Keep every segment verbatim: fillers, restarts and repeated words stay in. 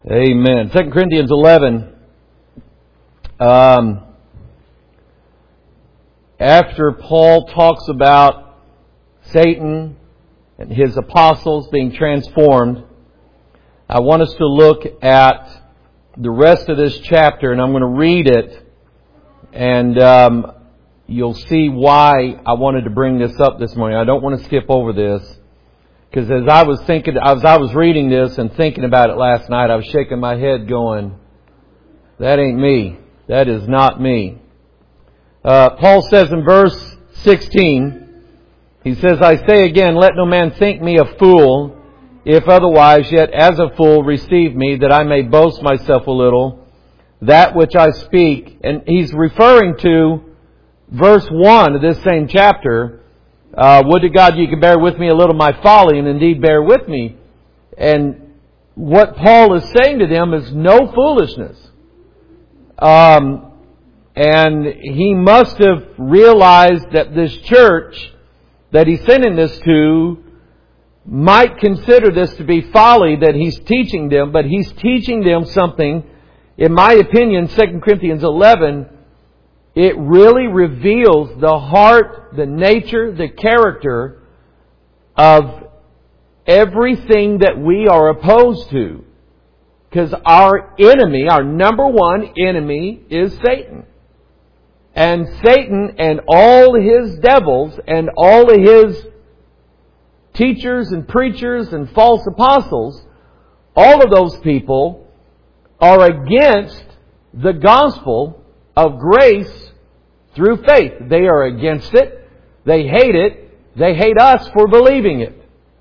Amen. Second Corinthians eleven. Um, after Paul talks about Satan and his apostles being transformed, I want us to look at the rest of this chapter, and I'm going to read it, and um, you'll see why I wanted to bring this up this morning. I don't want to skip over this. Because as I was thinking, as I was reading this and thinking about it last night, I was shaking my head going, that ain't me. That is not me. Uh, Paul says in verse sixteen, he says, I say again, let no man think me a fool, if otherwise yet as a fool receive me, that I may boast myself a little, that which I speak. And he's referring to verse one of this same chapter. Uh, would to God you could bear with me a little my folly, and indeed bear with me. And what Paul is saying to them is no foolishness. Um, and he must have realized that this church that he's sending this to might consider this to be folly that he's teaching them, but he's teaching them something, in my opinion, Second Corinthians eleven, it really reveals the heart, the nature, the character of everything that we are opposed to. Because our enemy, our number one enemy is Satan. And Satan and all his devils and all of his teachers and preachers and false apostles, all of those people are against the gospel of grace through faith. They are against it. They hate it. They hate us for believing it.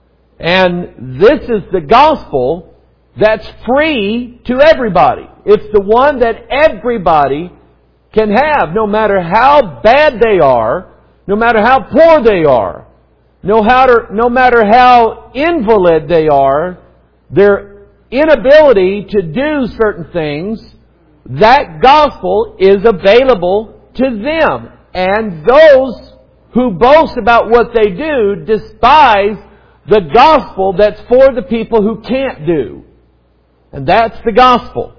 And this is the gospel that's free to everybody. It's the one that everybody can have, no matter how bad they are, no matter how poor they are, no matter, no matter how invalid they are, their inability to do certain things, that gospel is available to them. And those who boast about what they do despise the gospel that's for the people who can't do. And that's the gospel.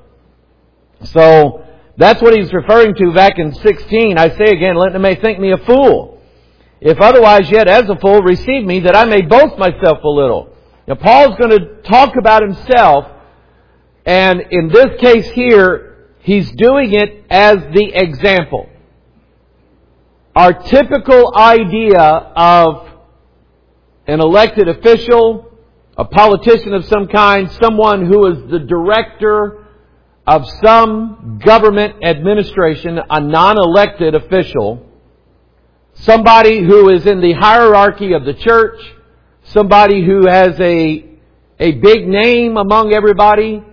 So, that's what he's referring to back in sixteen. I say again, let no man think me a fool. If otherwise yet as a fool receive me, that I may boast myself a little. Now Paul's going to talk about himself, and in this case here, he's doing it as the example. Our typical idea of an elected official, a politician of some kind, someone who is the director of some government administration, a non-elected official, somebody who is in the hierarchy of the church, somebody who has a, a big name among everybody.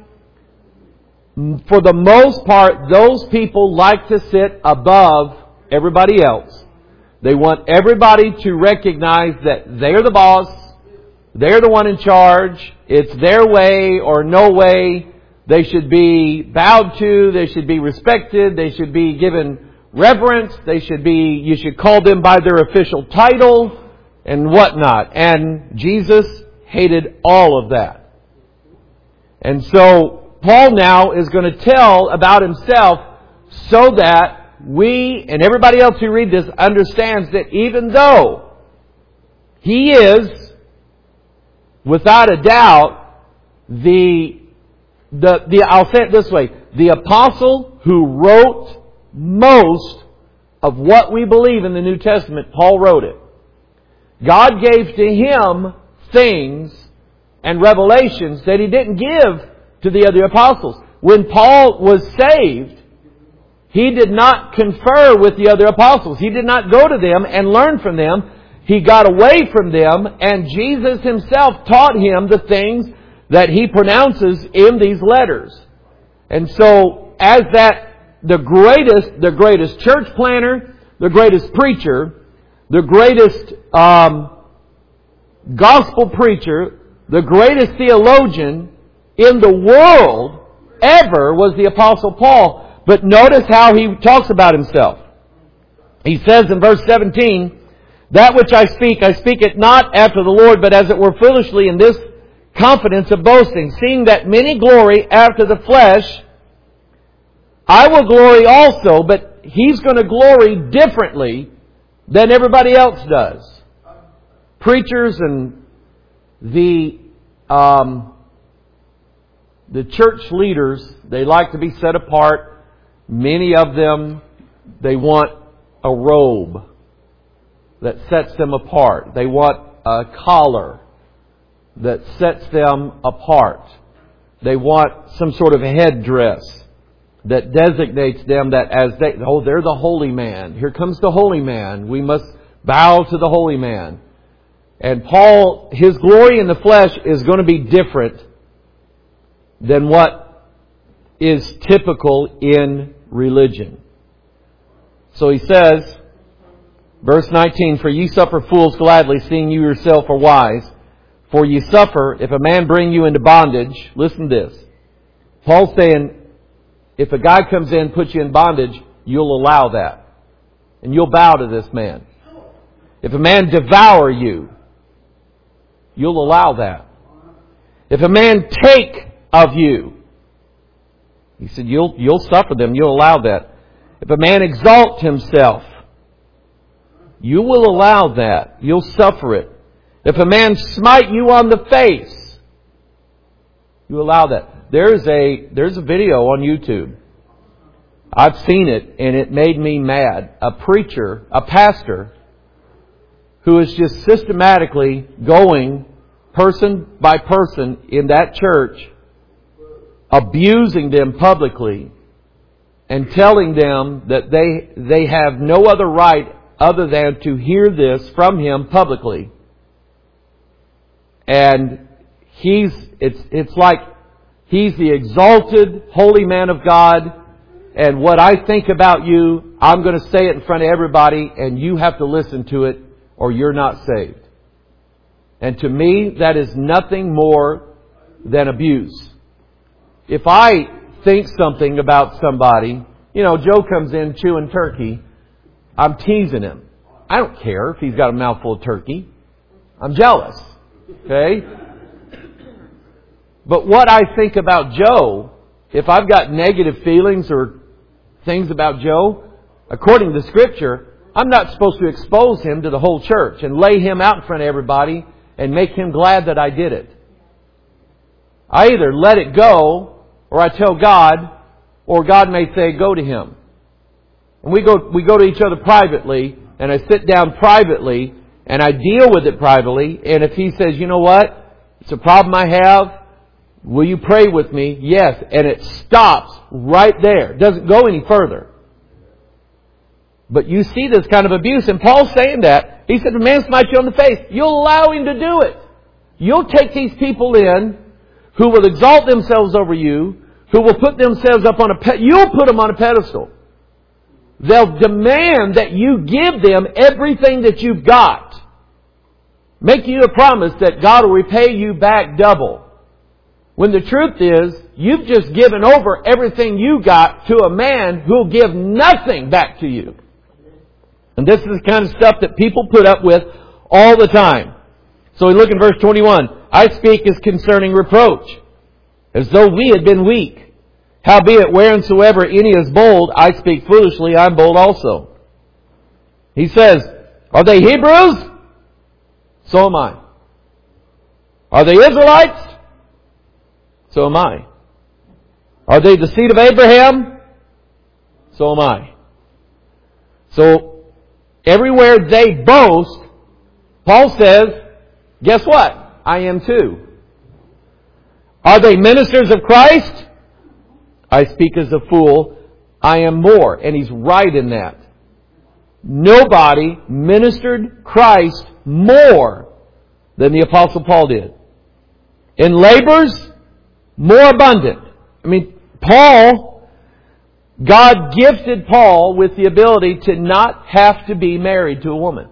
For the most part, those people like to sit above everybody else. They want everybody to recognize that they're the boss, they're the one in charge, it's their way or no way. They should be bowed to, they should be respected, they should be given reverence, they should be, you should call them by their official title and whatnot. And Jesus hated all of that. And so Paul now is going to tell about himself so that we and everybody else who read this understands that even though he is, without a doubt, the, the, the, I'll say it this way, the apostle who wrote most of what we believe in the New Testament, Paul wrote it. God gave to him things and revelations that he didn't give to the other apostles. When Paul was saved, he did not confer with the other apostles. He did not go to them and learn from them. He got away from them, and Jesus himself taught him the things that he pronounces in these letters. And so, as that, the greatest, the greatest church planner, the greatest preacher, the greatest um, gospel preacher, the greatest theologian in the world ever was the Apostle Paul. But notice how he talks about himself. He says in verse seventeen, that which I speak, I speak it not after the Lord, but as it were foolishly in this confidence of boasting, seeing that many glory after the flesh, I will glory also, but he's going to glory differently than everybody else does. Preachers and the um, the church leaders, they like to be set apart. Many of them, they want a robe that sets them apart. They want a collar that sets them apart. They want some sort of headdress that designates them that as they, oh, they're the holy man. Here comes the holy man. We must bow to the holy man. And Paul, his glory in the flesh is going to be different than what is typical in religion. So he says, verse nineteen, for ye suffer fools gladly, seeing you yourself are wise. For ye suffer, if a man bring you into bondage. Listen to this. Paul's saying, if a guy comes in and puts you in bondage, you'll allow that. And you'll bow to this man. If a man devour you, you'll allow that. If a man take of you, he said, you'll, you'll suffer them, you'll allow that. If a man exalt himself, you will allow that. You'll suffer it. If a man smite you on the face, you allow that. There's a, there's a video on YouTube. I've seen it and it made me mad. A preacher, a pastor, who is just systematically going person by person in that church, abusing them publicly and telling them that they, they have no other right other than to hear this from him publicly. And he's, it's, it's like he's the exalted holy man of God. And what I think about you, I'm going to say it in front of everybody and you have to listen to it or you're not saved. And to me, that is nothing more than abuse. If I think something about somebody, you know, Joe comes in chewing turkey, I'm teasing him. I don't care if he's got a mouthful of turkey. I'm jealous. Okay? But what I think about Joe, if I've got negative feelings or things about Joe, according to Scripture, I'm not supposed to expose him to the whole church and lay him out in front of everybody and make him glad that I did it. I either let it go or I tell God, or God may say, go to him. And we go, we go to each other privately, and I sit down privately, and I deal with it privately, and if he says, you know what, it's a problem I have, will you pray with me? Yes. And it stops right there. It doesn't go any further. But you see this kind of abuse, and Paul's saying that. He said, if a man smites you on the face, you'll allow him to do it. You'll take these people in who will exalt themselves over you, who will put themselves up on a pedestal. You'll put them on a pedestal. They'll demand that you give them everything that you've got. Make you a promise that God will repay you back double. When the truth is, you've just given over everything you got to a man who'll give nothing back to you. And this is the kind of stuff that people put up with all the time. So we look in verse twenty-one. I speak as concerning reproach, as though we had been weak. Howbeit, wheresoever any is bold, I speak foolishly, I'm bold also. He says, are they Hebrews? So am I. Are they Israelites? So am I. Are they the seed of Abraham? So am I. So, everywhere they boast, Paul says, guess what? I am too. Are they ministers of Christ? I speak as a fool. I am more. And he's right in that. Nobody ministered Christ more than the Apostle Paul did. In labors, more abundant. I mean, Paul, God gifted Paul with the ability to not have to be married to a woman.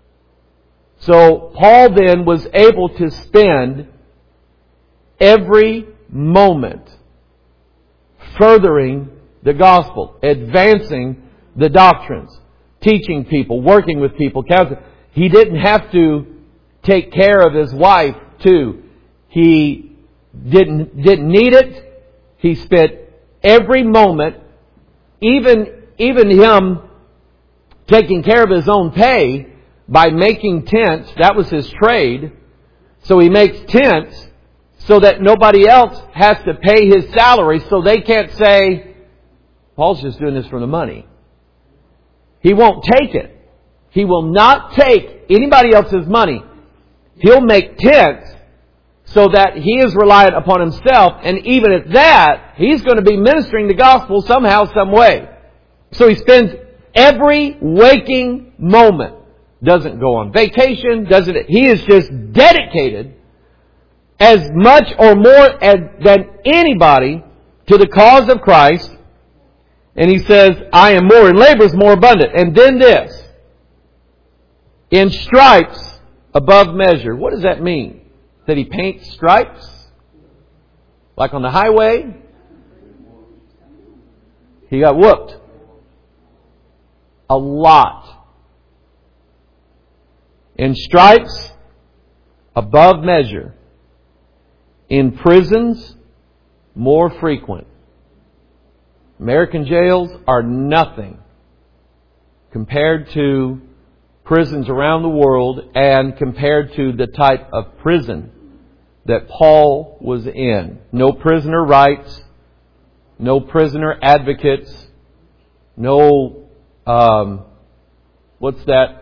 So Paul then was able to spend every moment furthering the gospel, advancing the doctrines, teaching people, working with people, counseling. He didn't have to take care of his wife too. He didn't, didn't need it. He spent every moment, even, even him taking care of his own pay by making tents. That was his trade. So he makes tents so that nobody else has to pay his salary, so they can't say, Paul's just doing this for the money. He won't take it. He will not take anybody else's money. He'll make tents so that he is reliant upon himself, and even at that, he's going to be ministering the gospel somehow, some way. So he spends every waking moment. Doesn't go on vacation, doesn't it? He is just dedicated as much or more as, than anybody to the cause of Christ. And he says, I am more in labors more abundant. And then this, in stripes above measure. What does that mean? That he paints stripes? Like on the highway? He got whooped. A lot. In stripes above measure. In prisons more frequent. American jails are nothing compared to prisons around the world and compared to the type of prison that Paul was in. No prisoner rights, no prisoner advocates, no, um, what's that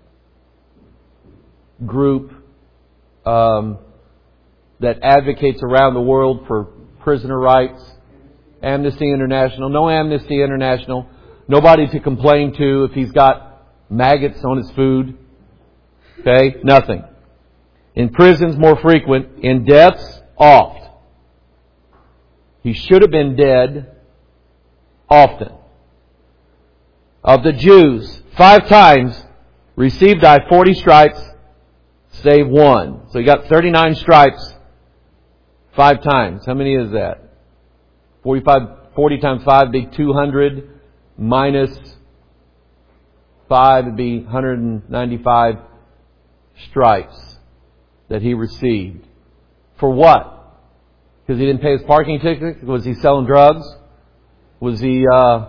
group um, that advocates around the world for prisoner rights? Amnesty International. No Amnesty International. Nobody to complain to if he's got maggots on his food. Okay? Nothing. In prisons more frequent. In deaths oft. He should have been dead often. Of the Jews, five times received I forty stripes, save one. So he got thirty-nine stripes five times. How many is that? forty-five, forty times five would be two hundred, minus five would be one hundred ninety-five stripes that he received. For what? Because he didn't pay his parking ticket? Was he selling drugs? Was he uh,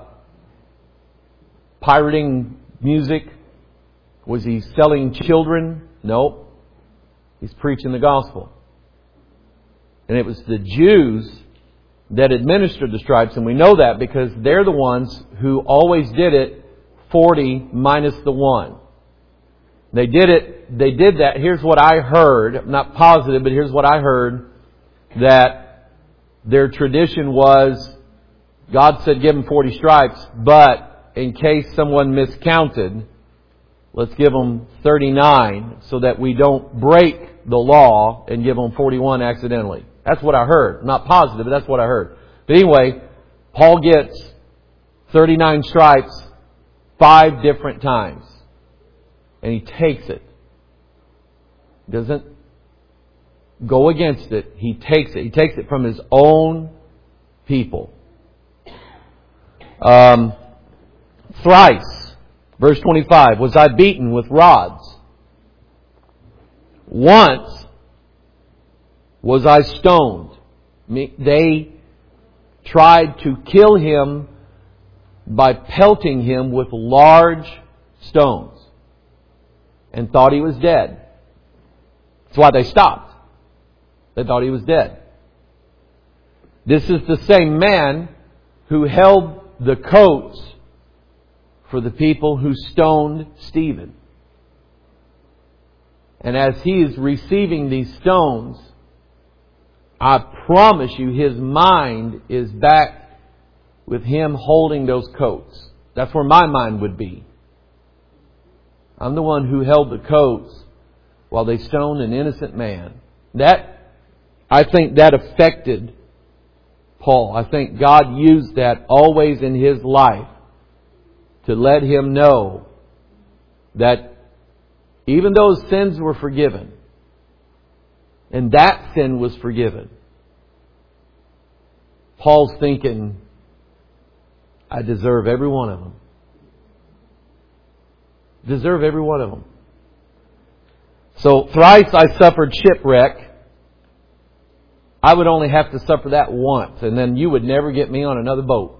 pirating music? Was he selling children? No. He's preaching the gospel. And it was the Jews that administered the stripes, and we know that because they're the ones who always did it forty minus the one. They did it, they did that. Here's what I heard. I'm not positive, but here's what I heard. That their tradition was, God said give them forty stripes, but in case someone miscounted, let's give them thirty-nine so that we don't break the law and give them forty-one accidentally. That's what I heard. I'm not positive, but that's what I heard. But anyway, Paul gets thirty-nine stripes five different times. And he takes it. Doesn't go against it. He takes it. He takes it from his own people. Um, thrice, verse twenty-five, was I beaten with rods. Once was I stoned. They tried to kill him by pelting him with large stones and thought he was dead. That's why they stopped. They thought he was dead. This is the same man who held the coats for the people who stoned Stephen. And as he is receiving these stones, I promise you his mind is back with him holding those coats. That's where my mind would be. I'm the one who held the coats while they stoned an innocent man. That, I think that affected Paul. I think God used that always in his life to let him know that even though his sins were forgiven, and that sin was forgiven, Paul's thinking, I deserve every one of them. Deserve every one of them. So thrice I suffered shipwreck. I would only have to suffer that once, and then you would never get me on another boat.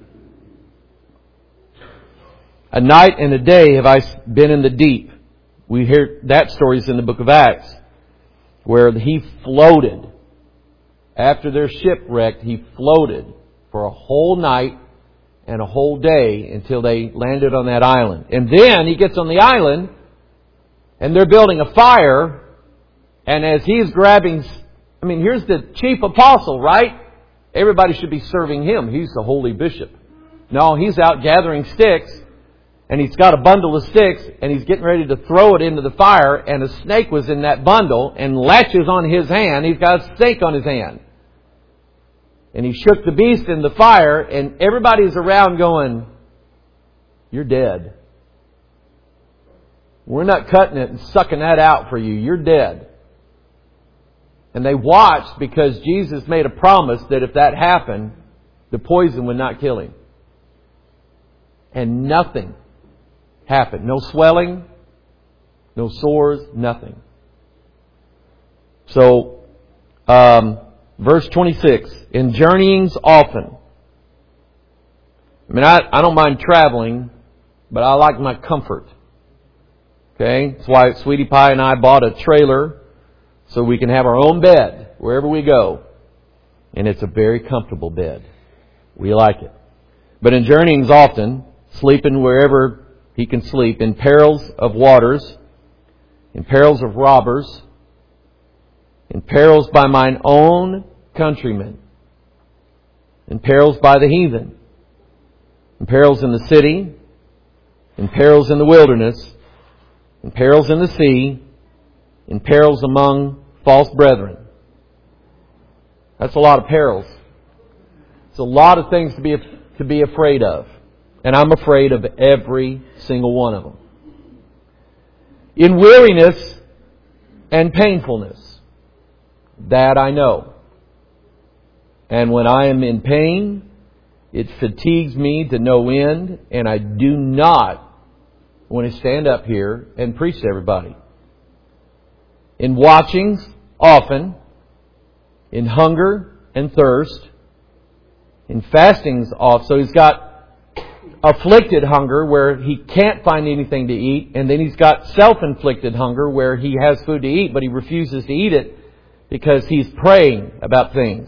A night and a day have I been in the deep. We hear that story's in the book of Acts, where he floated. After their shipwrecked, he floated for a whole night and a whole day until they landed on that island. And then he gets on the island, and they're building a fire, and as he's grabbing, I mean, here's the chief apostle, right? Everybody should be serving him. He's the holy bishop. No, he's out gathering sticks, and he's got a bundle of sticks, and he's getting ready to throw it into the fire, and a snake was in that bundle and latches on his hand. He's got a snake on his hand. And he shook the beast in the fire, and everybody's around going, "You're dead. We're not cutting it and sucking that out for you. You're dead." And they watched because Jesus made a promise that if that happened, the poison would not kill him. And nothing happened. No swelling, no sores, nothing. So, um, verse twenty-six, in journeyings often. I mean, I, I don't mind traveling, but I like my comfort. Okay? That's why Sweetie Pie and I bought a trailer so we can have our own bed wherever we go. And it's a very comfortable bed. We like it. But in journeyings often, sleeping wherever he can sleep, in perils of waters, in perils of robbers, in perils by mine own countrymen, in perils by the heathen, in perils in the city, in perils in the wilderness, in perils in the sea, in perils among false brethren. That's a lot of perils. It's a lot of things to be to be afraid of. And I'm afraid of every single one of them. In weariness and painfulness, that I know. And when I am in pain, it fatigues me to no end, and I do not want to stand up here and preach to everybody. In watchings, often. In hunger and thirst. In fastings, off. So he's got afflicted hunger where he can't find anything to eat. And then he's got self-inflicted hunger where he has food to eat, but he refuses to eat it because he's praying about things.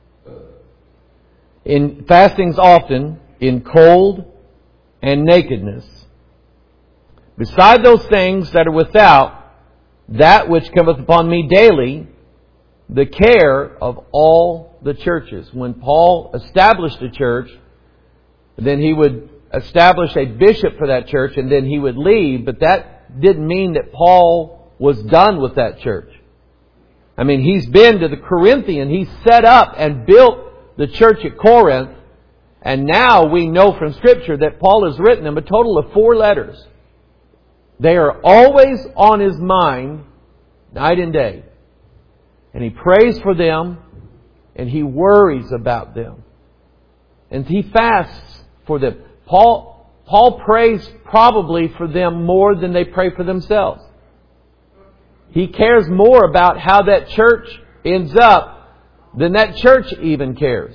In fastings often, in cold and nakedness. Beside those things that are without, that which cometh upon me daily, the care of all the churches. When Paul established a church, then he would establish a bishop for that church and then he would leave, but that didn't mean that Paul was done with that church. I mean, he's been to the Corinthian, he's set up and built the church at Corinth, and now we know from Scripture that Paul has written them a total of four letters. They are always on his mind, night and day. And he prays for them, and he worries about them. And he fasts for them. Paul, Paul prays probably for them more than they pray for themselves. He cares more about how that church ends up than that church even cares.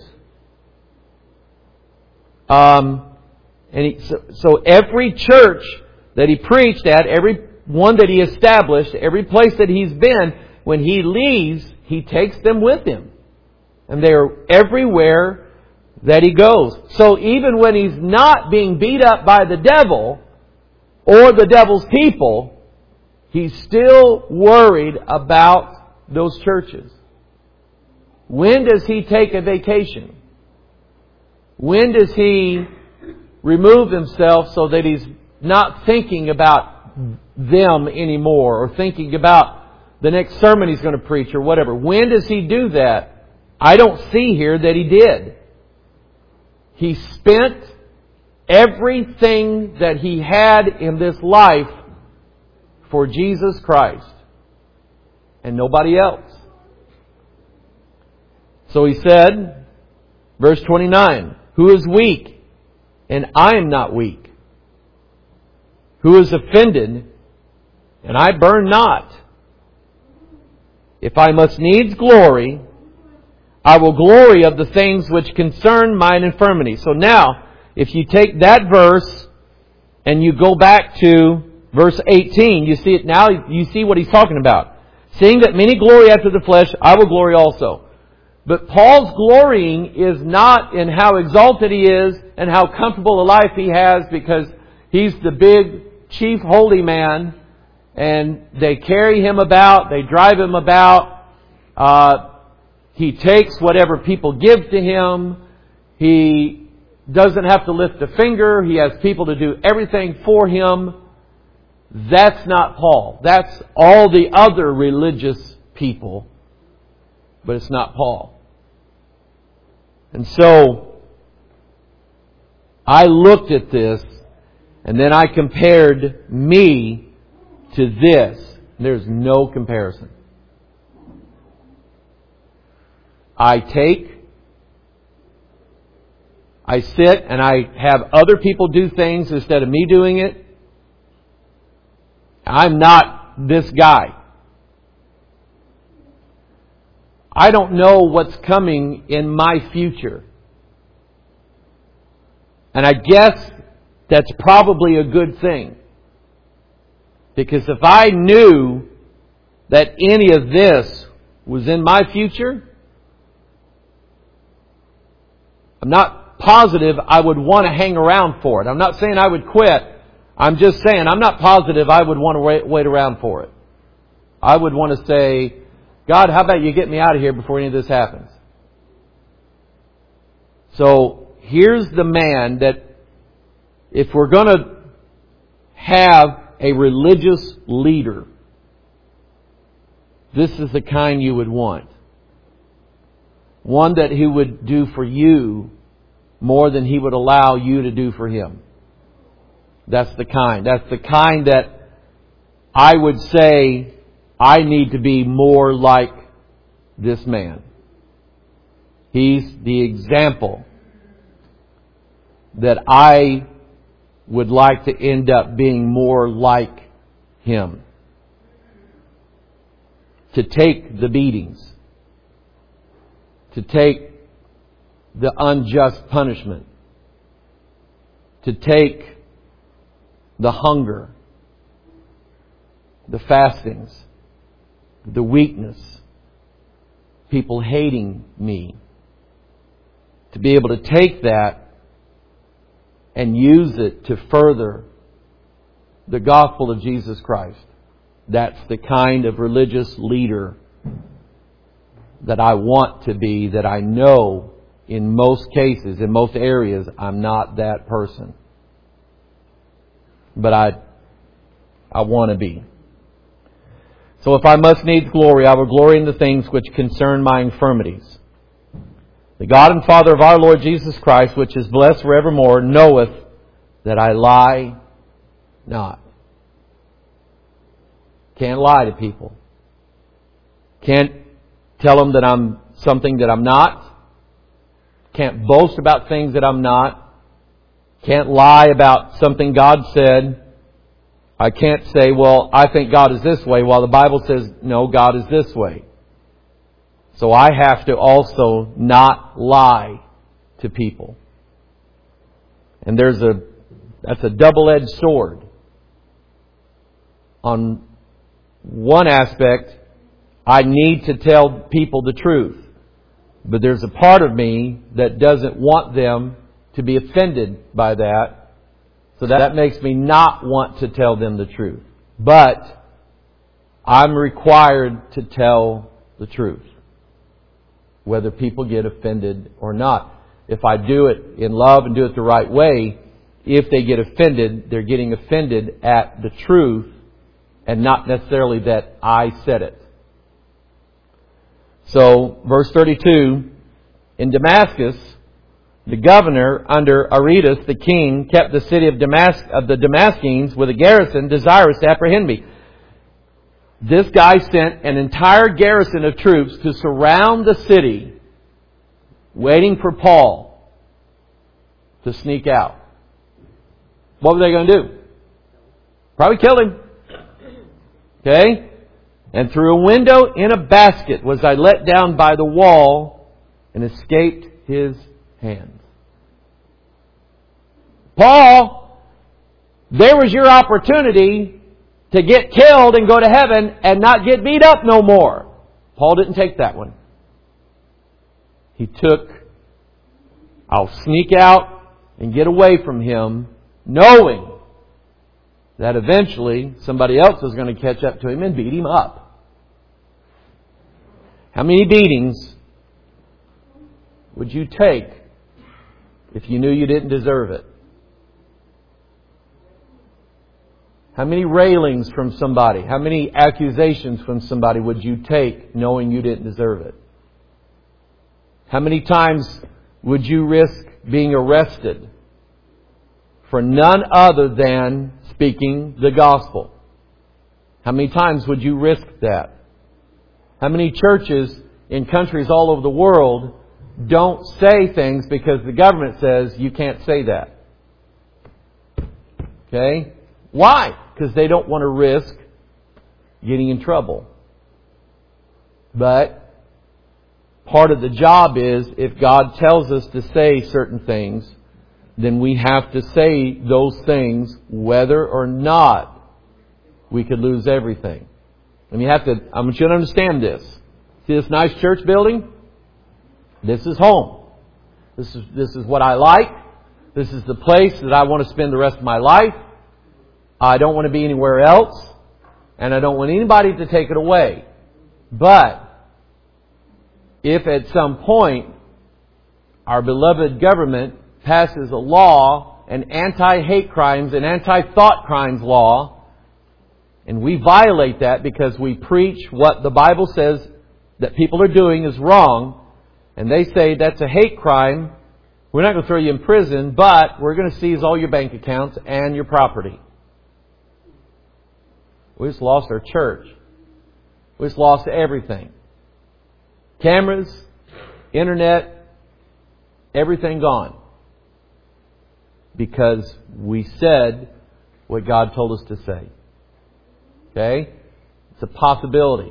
Um, and he, so, so every church that he preached at, every one that he established, every place that he's been, when he leaves, he takes them with him. And they are everywhere that he goes. So even when he's not being beat up by the devil or the devil's people, he's still worried about those churches. When does he take a vacation? When does he remove himself so that he's not thinking about them anymore or thinking about the next sermon he's going to preach or whatever? When does he do that? I don't see here that he did. He spent everything that he had in this life for Jesus Christ and nobody else. So he said, verse twenty-nine, who is weak and I am not weak? Who is offended and I burn not? If I must needs glory, I will glory of the things which concern mine infirmity. So now, if you take that verse and you go back to verse eighteen, you see it now, you see what he's talking about. Seeing that many glory after the flesh, I will glory also. But Paul's glorying is not in how exalted he is and how comfortable a life he has, because he's the big chief holy man and they carry him about, they drive him about. Uh, he takes whatever people give to him. He doesn't have to lift a finger. He has people to do everything for him. That's not Paul. That's all the other religious people. But it's not Paul. And so, I looked at this, and then I compared me to this. There's no comparison. I take, I sit, and I have other people do things instead of me doing it. I'm not this guy. I don't know what's coming in my future. And I guess that's probably a good thing. Because if I knew that any of this was in my future, I'm not positive I would want to hang around for it. I'm not saying I would quit. I'm just saying I'm not positive I would want to wait, wait around for it. I would want to say, God, how about you get me out of here before any of this happens? So here's the man that, if we're going to have a religious leader, this is the kind you would want. One that he would do for you more than he would allow you to do for him. That's the kind. That's the kind that I would say I need to be more like this man. He's the example that I would like to end up being more like him. To take the beatings. To take the unjust punishment. To take the hunger. The fastings. The weakness. People hating me. To be able to take that and use it to further the gospel of Jesus Christ. That's the kind of religious leader that I want to be, that I know in most cases, in most areas, I'm not that person. But I, I want to be. So if I must needs glory, I will glory in the things which concern my infirmities. The God and Father of our Lord Jesus Christ, which is blessed forevermore, knoweth that I lie not. Can't lie to people. Can't tell them that I'm something that I'm not. Can't boast about things that I'm not. Can't lie about something God said. I can't say, well, I think God is this way, while the Bible says, no, God is this way. So I have to also not lie to people. And there's a, that's a double-edged sword. On one aspect, I need to tell people the truth. But there's a part of me that doesn't want them to be offended by that. So that makes me not want to tell them the truth. But I'm required to tell the truth, whether people get offended or not. If I do it in love and do it the right way, if they get offended, they're getting offended at the truth and not necessarily that I said it. So, verse thirty-two, in Damascus, the governor under Aretas, the king, kept the city of Damas- of the Damascenes with a garrison desirous to apprehend me. This guy sent an entire garrison of troops to surround the city, waiting for Paul to sneak out. What were they going to do? Probably kill him. Okay? And through a window in a basket was I let down by the wall and escaped his hands. Paul, there was your opportunity to get killed and go to heaven and not get beat up no more. Paul didn't take that one. He took, I'll sneak out and get away from him, knowing that eventually somebody else is going to catch up to him and beat him up. How many beatings would you take if you knew you didn't deserve it? How many railings from somebody, how many accusations from somebody would you take knowing you didn't deserve it? How many times would you risk being arrested for none other than speaking the gospel? How many times would you risk that? How many churches in countries all over the world don't say things because the government says you can't say that? Okay? Why? Because they don't want to risk getting in trouble. But part of the job is, if God tells us to say certain things, then we have to say those things whether or not we could lose everything. And you have to, I want you to understand this. See this nice church building? This is home. This is, this is what I like. This is the place that I want to spend the rest of my life. I don't want to be anywhere else. And I don't want anybody to take it away. But if at some point our beloved government passes a law, an anti-hate crimes and anti-thought crimes law, and we violate that because we preach what the Bible says that people are doing is wrong, and they say that's a hate crime, we're not going to throw you in prison, but we're going to seize all your bank accounts and your property. We just lost our church. We just lost everything. Cameras, internet, everything gone. Because we said what God told us to say. Okay? It's a possibility.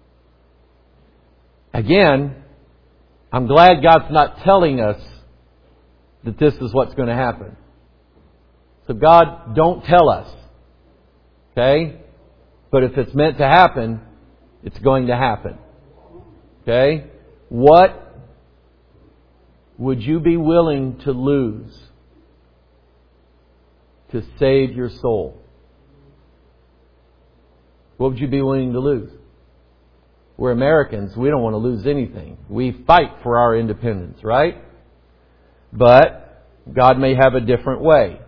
Again, I'm glad God's not telling us that this is what's going to happen. So God, don't tell us. Okay? But if it's meant to happen, it's going to happen. Okay? What would you be willing to lose to save your soul? What would you be willing to lose? We're Americans. We don't want to lose anything. We fight for our independence, right? But God may have a different way.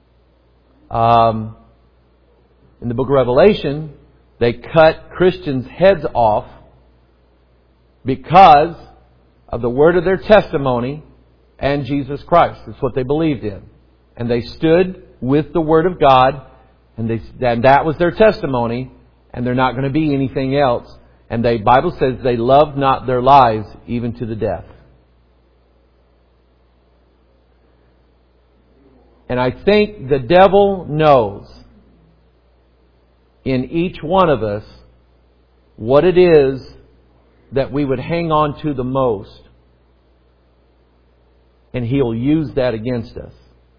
Um, in the book of Revelation, they cut Christians' heads off because of the word of their testimony and Jesus Christ. That's what they believed in. And they stood with the Word of God, and they and that was their testimony, and they're not going to be anything else. And the Bible says they loved not their lives even to the death. And I think the devil knows in each one of us what it is that we would hang on to the most. And he'll use that against us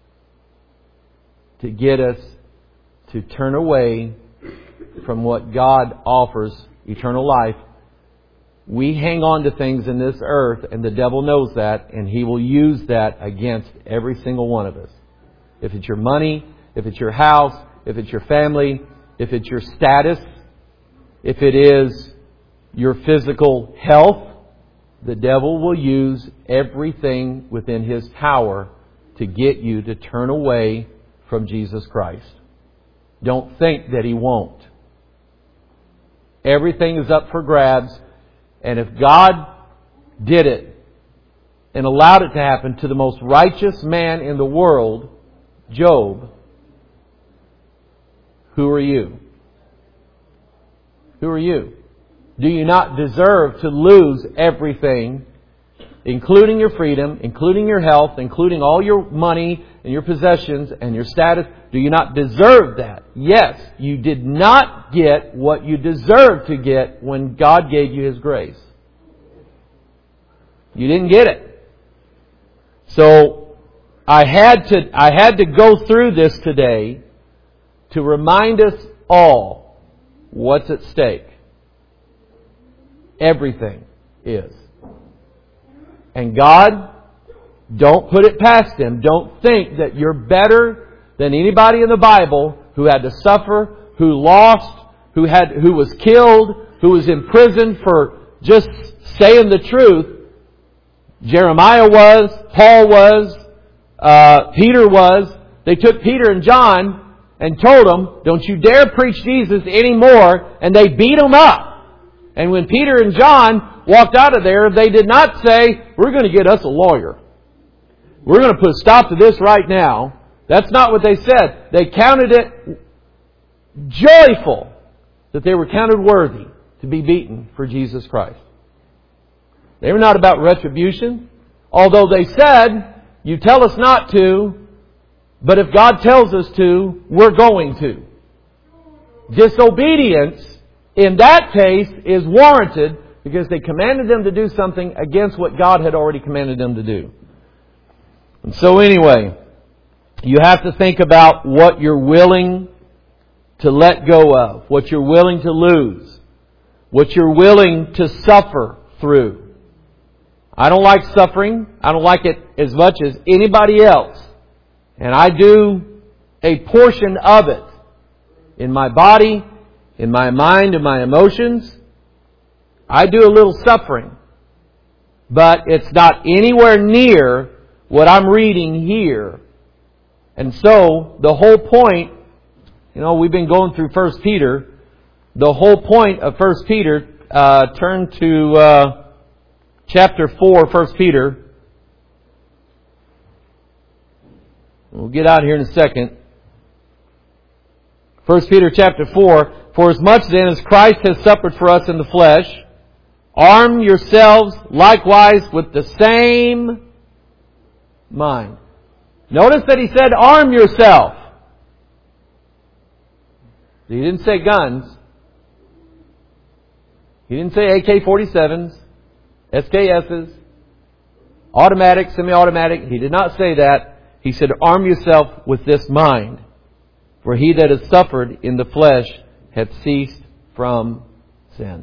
to get us to turn away from what God offers, eternal life. We hang on to things in this earth, and the devil knows that, and he will use that against every single one of us. If it's your money, if it's your house, if it's your family, if it's your status, if it is your physical health, the devil will use everything within his power to get you to turn away from Jesus Christ. Don't think that he won't. Everything is up for grabs. And if God did it and allowed it to happen to the most righteous man in the world, Job, who are you? Who are you? Do you not deserve to lose everything, including your freedom, including your health, including all your money and your possessions and your status? Do you not deserve that? Yes, you did not get what you deserved to get when God gave you His grace. You didn't get it. So I had to, I had to go through this today to remind us all what's at stake. Everything is. And God, don't put it past Him. Don't think that you're better than anybody in the Bible who had to suffer, who lost, who had, who was killed, who was imprisoned for just saying the truth. Jeremiah was, Paul was, uh, Peter was. They took Peter and John and told them, don't you dare preach Jesus anymore, and they beat them up. And when Peter and John walked out of there, they did not say, we're going to get us a lawyer. We're going to put a stop to this right now. That's not what they said. They counted it joyful that they were counted worthy to be beaten for Jesus Christ. They were not about retribution. Although they said, you tell us not to, but if God tells us to, we're going to. Disobedience, in that case, is warranted because they commanded them to do something against what God had already commanded them to do. And so anyway, you have to think about what you're willing to let go of, what you're willing to lose, what you're willing to suffer through. I don't like suffering. I don't like it as much as anybody else. And I do a portion of it in my body, in my mind, in my emotions. I do a little suffering. But it's not anywhere near what I'm reading here. And so, the whole point, you know, we've been going through First Peter. The whole point of First Peter, uh, turn to uh, chapter four, First Peter. We'll get out here in a second. First Peter chapter four. For as much then as Christ has suffered for us in the flesh, arm yourselves likewise with the same mind. Notice that he said, arm yourself. He didn't say guns. He didn't say A K forty-sevens, S K S's, automatic, semi-automatic. He did not say that. He said, arm yourself with this mind. For he that has suffered in the flesh hath ceased from sin.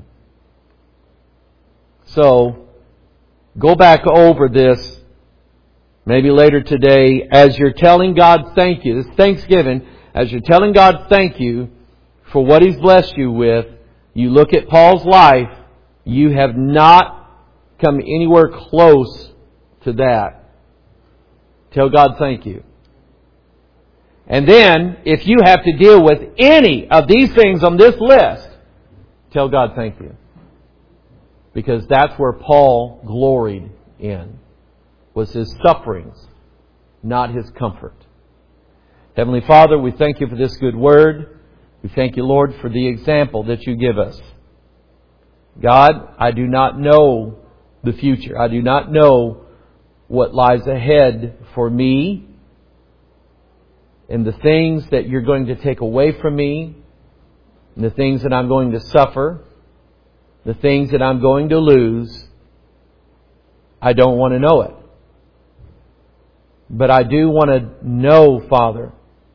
So, go back over this maybe later today as you're telling God thank you. This Thanksgiving, as you're telling God thank you for what He's blessed you with, you look at Paul's life, you have not come anywhere close to that. Tell God thank you. And then, if you have to deal with any of these things on this list, tell God thank you. Because that's where Paul gloried in, was his sufferings, not his comfort. Heavenly Father, we thank you for this good word. We thank you, Lord, for the example that you give us. God, I do not know the future. I do not know what lies ahead for me and the things that you're going to take away from me, and the things that I'm going to suffer, the things that I'm going to lose. I don't want to know it. But I do want to know, Father,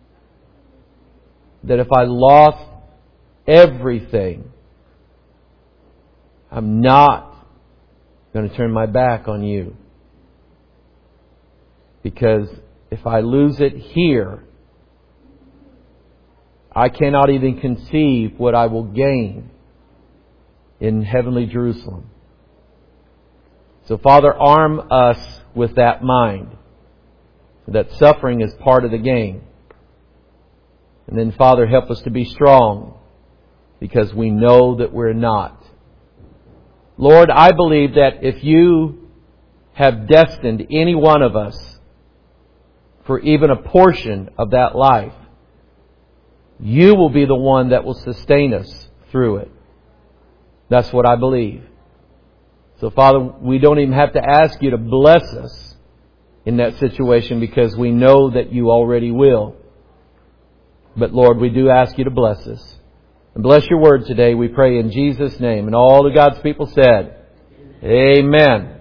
that if I lost everything, I'm not going to turn my back on you. Because if I lose it here, I cannot even conceive what I will gain in heavenly Jerusalem. So, Father, arm us with that mind, that suffering is part of the game. And then, Father, help us to be strong, because we know that we're not. Lord, I believe that if you have destined any one of us for even a portion of that life, you will be the one that will sustain us through it. That's what I believe. So, Father, we don't even have to ask you to bless us in that situation, because we know that you already will. But, Lord, we do ask you to bless us. And bless your word today, we pray in Jesus' name. And all the God's people said, Amen.